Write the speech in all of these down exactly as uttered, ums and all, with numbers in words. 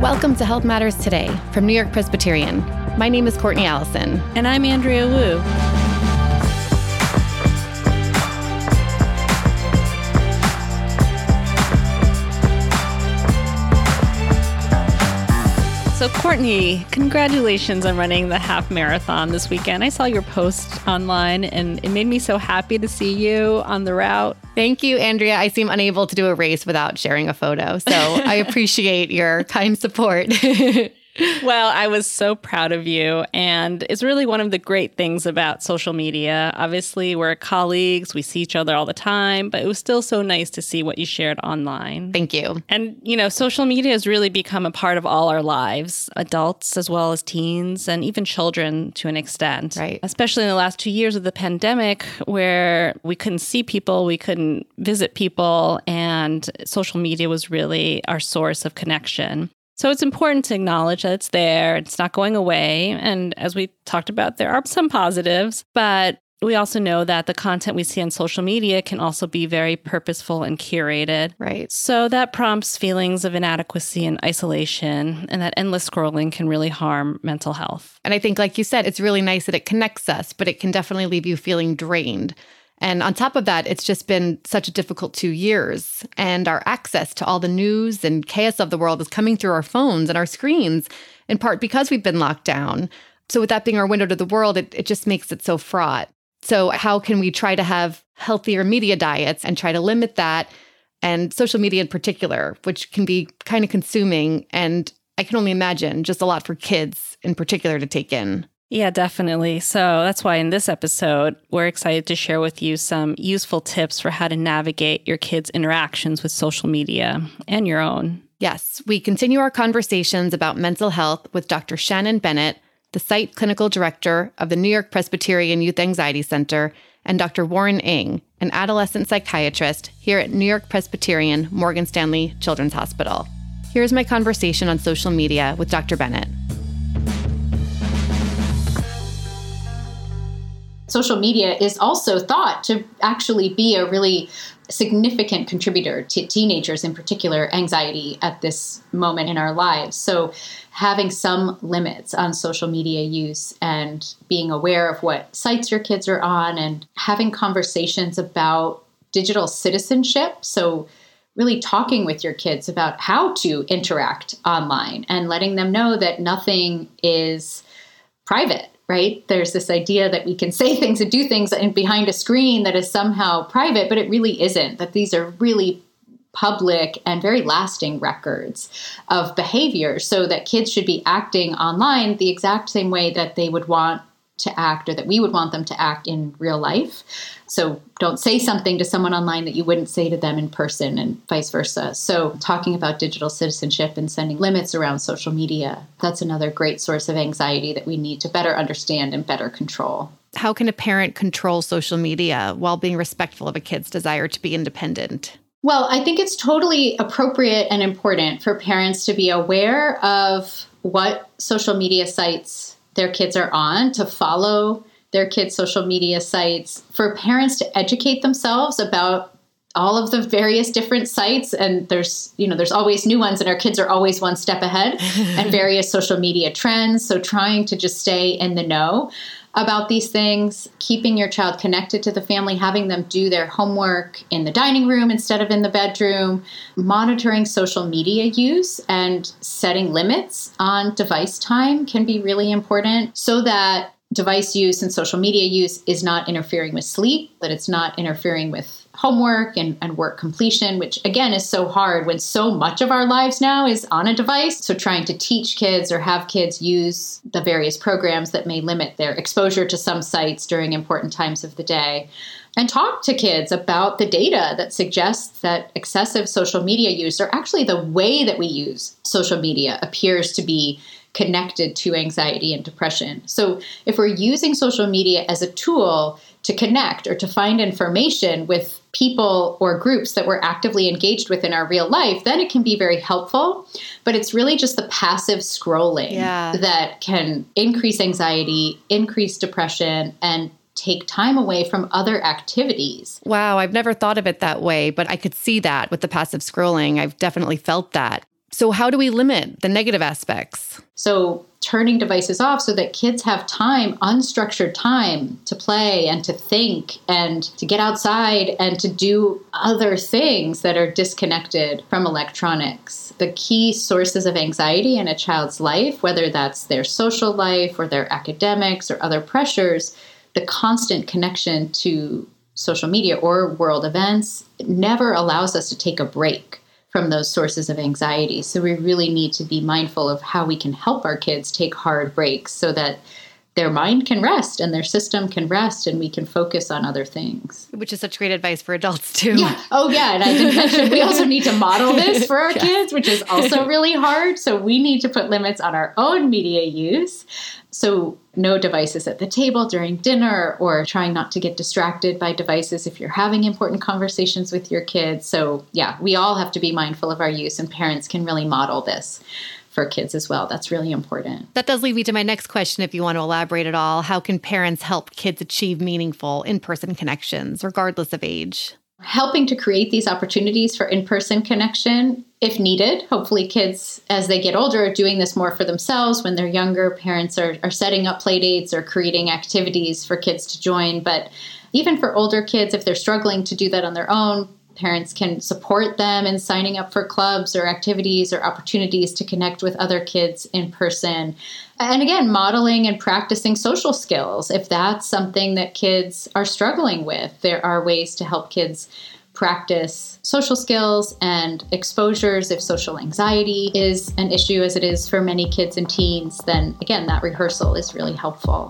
Welcome to Health Matters Today from New York Presbyterian. My name is Courtney Allison. And I'm Andrea Wu. So Courtney, congratulations on running the half marathon this weekend. I saw your post online and it made me so happy to see you on the route. Thank you, Andrea. I seem unable to do a race without sharing a photo, so I appreciate your kind support. Well, I was so proud of you, and it's really one of the great things about social media. Obviously, we're colleagues, we see each other all the time, but it was still so nice to see what you shared online. Thank you. And, you know, social media has really become a part of all our lives, adults as well as teens, and even children to an extent. Right. Especially in the last two years of the pandemic, where we couldn't see people, we couldn't visit people, and social media was really our source of connection. So it's important to acknowledge that it's there, it's not going away. And as we talked about, there are some positives, but we also know that the content we see on social media can also be very purposeful and curated. Right. So that prompts feelings of inadequacy and isolation, and that endless scrolling can really harm mental health. And I think, like you said, it's really nice that it connects us, but it can definitely leave you feeling drained. And on top of that, it's just been such a difficult two years. And our access to all the news and chaos of the world is coming through our phones and our screens, in part because we've been locked down. So with that being our window to the world, it, it just makes it so fraught. So how can we try to have healthier media diets and try to limit that? And social media in particular, which can be kind of consuming. And I can only imagine just a lot for kids in particular to take in. Yeah, definitely. So that's why in this episode, we're excited to share with you some useful tips for how to navigate your kids' interactions with social media and your own. Yes, we continue our conversations about mental health with Doctor Shannon Bennett, the site clinical director of the New York Presbyterian Youth Anxiety Center, and Doctor Warren Ng, an adolescent psychiatrist here at New York Presbyterian Morgan Stanley Children's Hospital. Here's my conversation on social media with Doctor Bennett. Social media is also thought to actually be a really significant contributor to teenagers, in particular, anxiety at this moment in our lives. So having some limits on social media use and being aware of what sites your kids are on and having conversations about digital citizenship. So really talking with your kids about how to interact online and letting them know that nothing is private. Right? There's this idea that we can say things and do things behind a screen that is somehow private, but it really isn't, that these are really public and very lasting records of behavior, so that kids should be acting online the exact same way that they would want to act, or that we would want them to act in real life. So don't say something to someone online that you wouldn't say to them in person, and vice versa. So talking about digital citizenship and setting limits around social media, that's another great source of anxiety that we need to better understand and better control. How can a parent control social media while being respectful of a kid's desire to be independent? Well, I think it's totally appropriate and important for parents to be aware of what social media sites their kids are on, to follow their kids' social media sites, for parents to educate themselves about all of the various different sites. And there's, you know, there's always new ones, and our kids are always one step ahead, and various social media trends. So trying to just stay in the know about these things, keeping your child connected to the family, having them do their homework in the dining room instead of in the bedroom, monitoring social media use and setting limits on device time can be really important, so that device use and social media use is not interfering with sleep, that it's not interfering with homework and, and work completion, which again is so hard when so much of our lives now is on a device. So trying to teach kids or have kids use the various programs that may limit their exposure to some sites during important times of the day. And talk to kids about the data that suggests that excessive social media use, or actually the way that we use social media, appears to be connected to anxiety and depression. So if we're using social media as a tool to connect or to find information with people or groups that we're actively engaged with in our real life, then it can be very helpful. But it's really just the passive scrolling yeah. that can increase anxiety, increase depression, and take time away from other activities. Wow, I've never thought of it that way, but I could see that with the passive scrolling. I've definitely felt that. So how do we limit the negative aspects? So turning devices off so that kids have time, unstructured time to play and to think and to get outside and to do other things that are disconnected from electronics. The key sources of anxiety in a child's life, whether that's their social life or their academics or other pressures, the constant connection to social media or world events never allows us to take a break from those sources of anxiety. So we really need to be mindful of how we can help our kids take hard breaks so that their mind can rest and their system can rest and we can focus on other things. Which is such great advice for adults too. Yeah. Oh yeah. And I didn't mention, we also need to model this for our yeah. kids, which is also really hard. So we need to put limits on our own media use. So no devices at the table during dinner, or trying not to get distracted by devices if you're having important conversations with your kids. So yeah, we all have to be mindful of our use, and parents can really model this for kids as well. That's really important. That does lead me to my next question, if you want to elaborate at all. How can parents help kids achieve meaningful in-person connections, regardless of age? Helping to create these opportunities for in-person connection, if needed. Hopefully kids, as they get older, are doing this more for themselves. When they're younger, parents are, are setting up play dates or creating activities for kids to join. But even for older kids, if they're struggling to do that on their own, parents can support them in signing up for clubs or activities or opportunities to connect with other kids in person. And again, modeling and practicing social skills. If that's something that kids are struggling with, there are ways to help kids practice social skills and exposures. If social anxiety is an issue, as it is for many kids and teens, then again, that rehearsal is really helpful.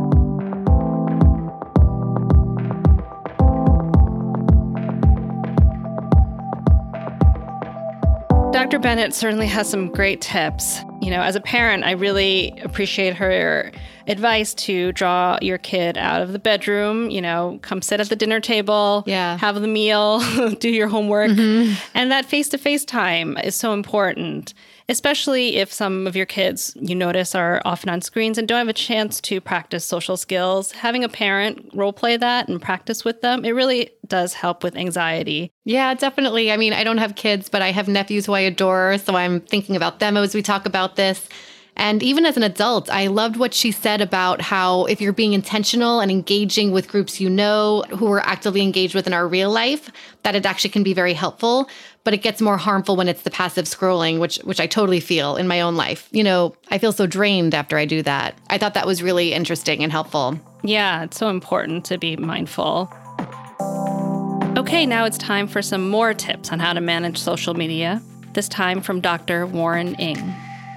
Doctor Bennett certainly has some great tips. You know, as a parent, I really appreciate her advice to draw your kid out of the bedroom, you know, come sit at the dinner table, yeah. have the meal, do your homework. Mm-hmm. And that face-to-face time is so important, especially if some of your kids, you notice, are often on screens and don't have a chance to practice social skills. Having a parent role play that and practice with them, it really does help with anxiety. Yeah, definitely. I mean, I don't have kids, but I have nephews who I adore, so I'm thinking about them as we talk about this. And even as an adult, I loved what she said about how if you're being intentional and engaging with groups you know who are actively engaged with in our real life, that it actually can be very helpful. But it gets more harmful when it's the passive scrolling, which which I totally feel in my own life. You know, I feel so drained after I do that. I thought that was really interesting and helpful. Yeah, it's so important to be mindful. Okay, now it's time for some more tips on how to manage social media, this time from Doctor Warren Ng.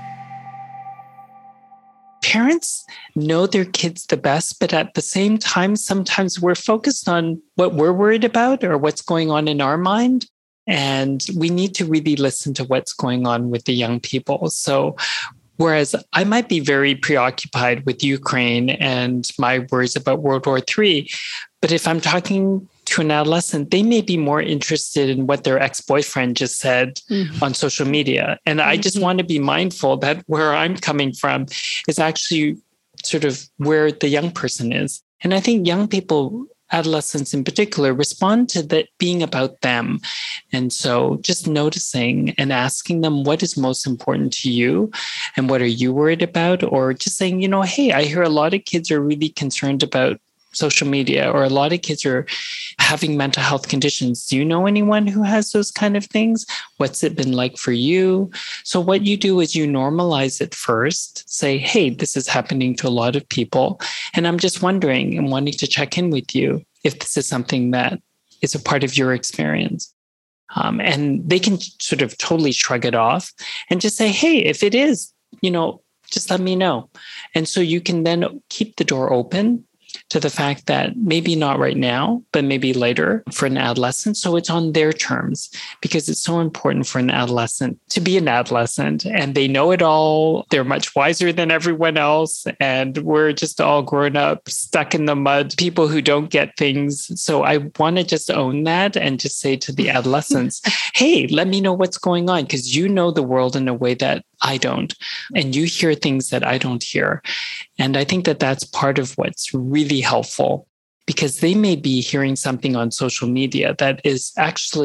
Parents know their kids the best, but at the same time, sometimes we're focused on what we're worried about or what's going on in our mind. And we need to really listen to what's going on with the young people. So whereas I might be very preoccupied with Ukraine and my worries about World War Three, but if I'm talking to an adolescent, they may be more interested in what their ex-boyfriend just said mm-hmm. on social media. And mm-hmm. I just want to be mindful that where I'm coming from is actually sort of where the young person is. And I think young people, adolescents in particular, respond to that being about them. And so just noticing and asking them what is most important to you and what are you worried about? Or just saying, you know, hey, I hear a lot of kids are really concerned about social media, or a lot of kids are having mental health conditions. Do you know anyone who has those kind of things? What's it been like for you? So what you do is you normalize it first, say, hey, this is happening to a lot of people. And I'm just wondering and wanting to check in with you if this is something that is a part of your experience. Um, and they can sort of totally shrug it off and just say, hey, if it is, you know, just let me know. And so you can then keep the door open to the fact that maybe not right now, but maybe later for an adolescent. So it's on their terms, because it's so important for an adolescent to be an adolescent, and they know it all. They're much wiser than everyone else. And we're just all grown up, stuck in the mud, people who don't get things. So I want to just own that and just say to the adolescents, hey, let me know what's going on, because you know the world in a way that I don't. And you hear things that I don't hear. And I think that that's part of what's really helpful, because they may be hearing something on social media that is actually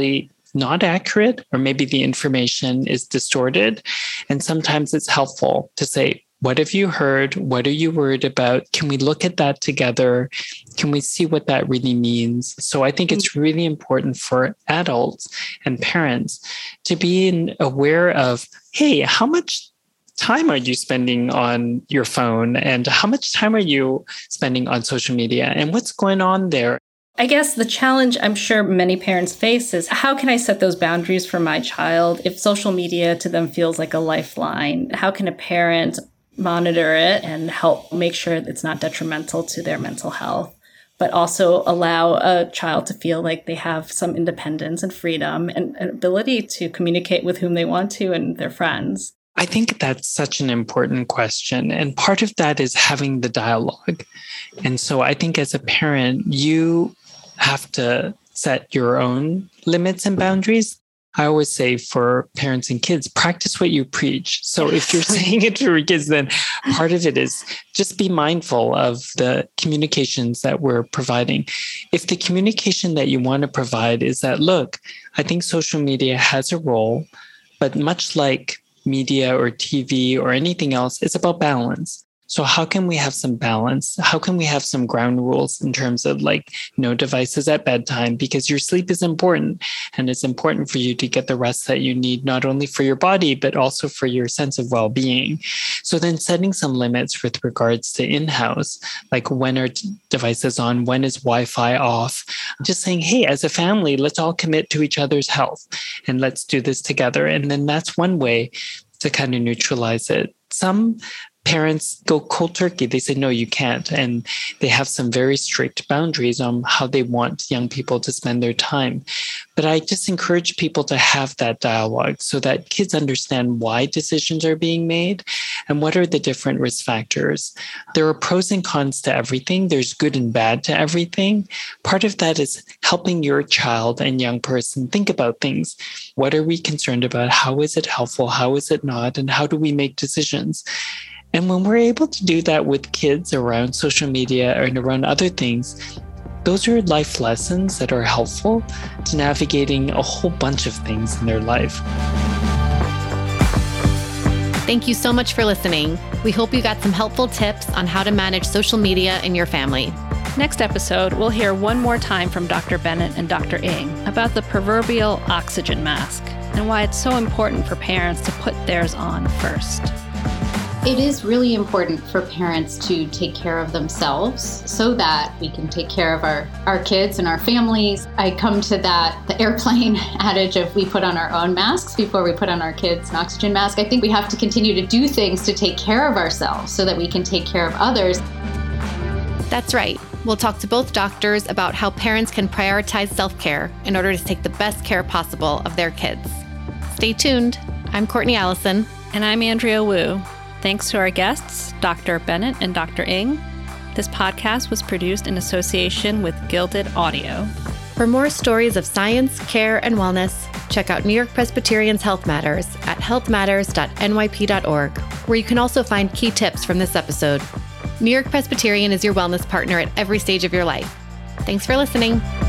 not accurate, or maybe the information is distorted. And sometimes it's helpful to say, what have you heard? What are you worried about? Can we look at that together? Can we see what that really means? So I think it's really important for adults and parents to be aware of, hey, how much time are you spending on your phone? And how much time are you spending on social media? And what's going on there? I guess the challenge I'm sure many parents face is, how can I set those boundaries for my child if social media to them feels like a lifeline? How can a parent monitor it and help make sure it's not detrimental to their mental health, but also allow a child to feel like they have some independence and freedom and an ability to communicate with whom they want to and their friends? I think that's such an important question. And part of that is having the dialogue. And so I think as a parent, you have to set your own limits and boundaries. I always say for parents and kids, practice what you preach. So if you're saying it to your kids, then part of it is just be mindful of the communications that we're providing. If the communication that you want to provide is that, look, I think social media has a role, but much like media or T V or anything else, it's about balance. So how can we have some balance? How can we have some ground rules in terms of like no devices at bedtime, because your sleep is important and it's important for you to get the rest that you need, not only for your body, but also for your sense of well-being. So then setting some limits with regards to in-house, like when are devices on, when is Wi-Fi off, just saying, hey, as a family, let's all commit to each other's health and let's do this together. And then that's one way to kind of neutralize it. Some parents go cold turkey. They say, no, you can't. And they have some very strict boundaries on how they want young people to spend their time. But I just encourage people to have that dialogue so that kids understand why decisions are being made and what are the different risk factors. There are pros and cons to everything. There's good and bad to everything. Part of that is helping your child and young person think about things. What are we concerned about? How is it helpful? How is it not? And how do we make decisions? And when we're able to do that with kids around social media and around other things, those are life lessons that are helpful to navigating a whole bunch of things in their life. Thank you so much for listening. We hope you got some helpful tips on how to manage social media in your family. Next episode, we'll hear one more time from Doctor Bennett and Doctor Ng about the proverbial oxygen mask and why it's so important for parents to put theirs on first. It is really important for parents to take care of themselves so that we can take care of our, our kids and our families. I come to that, the airplane adage of we put on our own masks before we put on our kids an oxygen mask. I think we have to continue to do things to take care of ourselves so that we can take care of others. That's right. We'll talk to both doctors about how parents can prioritize self-care in order to take the best care possible of their kids. Stay tuned. I'm Courtney Allison. And I'm Andrea Wu. Thanks to our guests, Doctor Bennett and Doctor Ng. This podcast was produced in association with Gilded Audio. For more stories of science, care, and wellness, check out New York Presbyterian's Health Matters at health matters dot N Y P dot org, where you can also find key tips from this episode. New York Presbyterian is your wellness partner at every stage of your life. Thanks for listening.